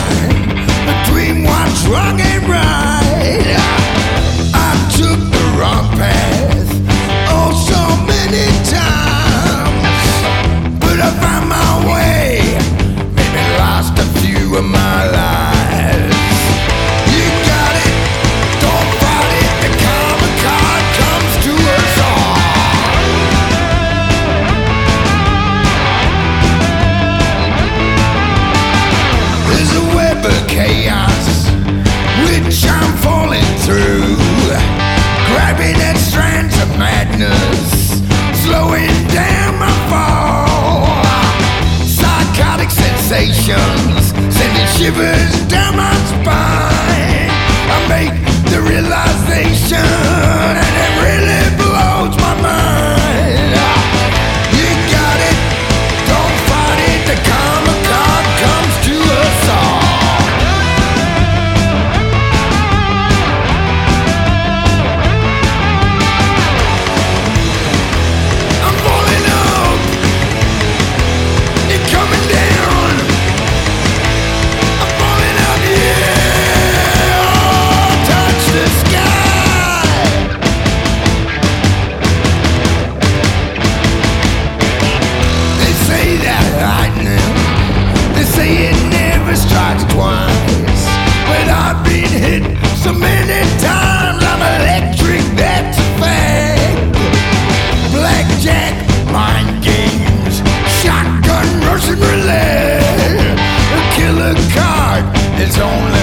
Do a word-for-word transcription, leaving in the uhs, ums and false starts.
line between what's wrong and right. I took the wrong path oh so many times, but I found my way, maybe lost a few of my lives. You got it, don't fight it, the karma card comes to us all. There's a web of chaos which I'm falling through, grabbing at strands of madness, slowing down my fall. Psychotic sensations sending shivers down my spine. I make the realization and it really blows my mind. You got it, don't fight it, the karma card comes to us all. I'm falling up and coming down. I'm falling up, yeah, oh, touch the sky. They say that lightning, they say it never strikes twice, but I've been hit so many times, I'm electric, that's a fact. Blackjack, mind games, shotgun, Russian roulette, a killer card, it's only